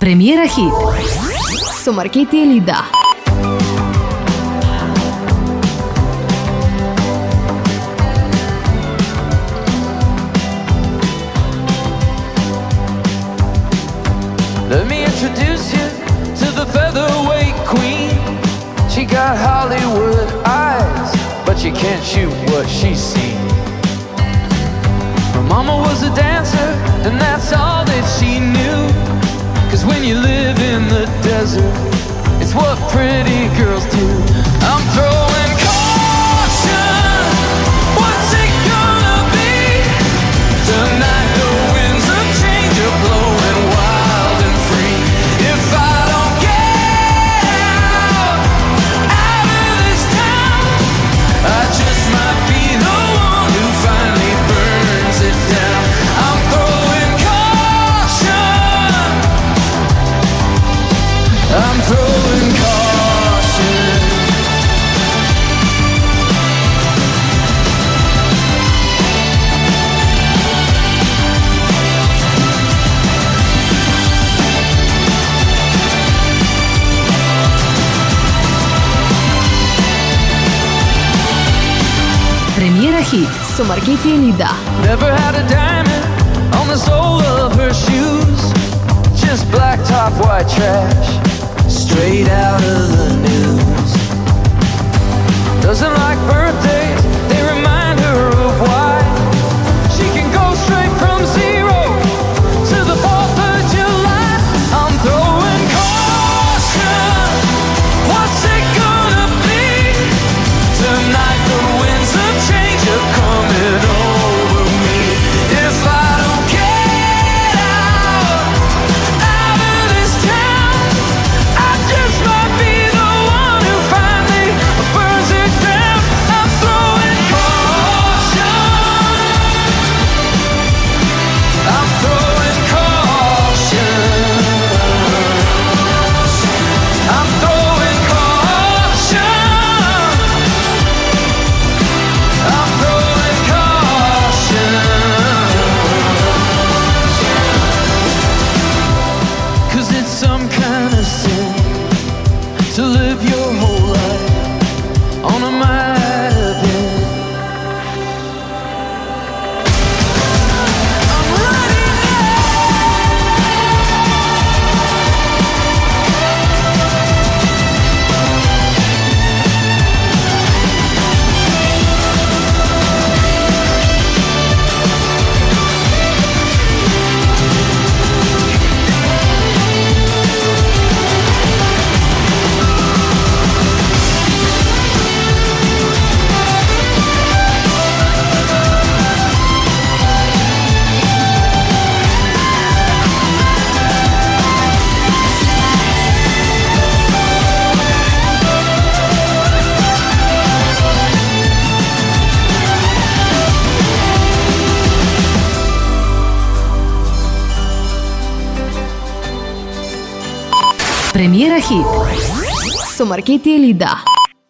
Премиера хит со Маркети Елида. Let me introduce you to the featherweight queen. She got Hollywood eyes, but you can't shoot what she's seen. Her mama was a dancer, and that's all that she knew. 'Cause when you live in the desert, it's what pretty girls do. I'm throwing caution. What's it gonna be? Tonight the winds of change are blowing wild and free. If I don't get out of this town, I just might be the one who finally burns it down. I'm throwing caution. I'm throwing caution. Премиера хит со Маркети Елида. Never had a diamond on the sole of her shoes. Just black top, white trash, straight out of the news. Doesn't like birthdays, they remind her of why. She can go straight from zero to the 4th of July. I'm throwing caution. What's it gonna be? Tonight the winds of change are coming over me. If I don't get out of this town, I just might be the one who finally burns it down. I'm throwing caution. I'm throwing caution. I'm throwing caution. I'm throwing caution. 'Cause it's some kind of sin to live your whole life on a might have been. I'm ready Премиера хит со Маркети Елида.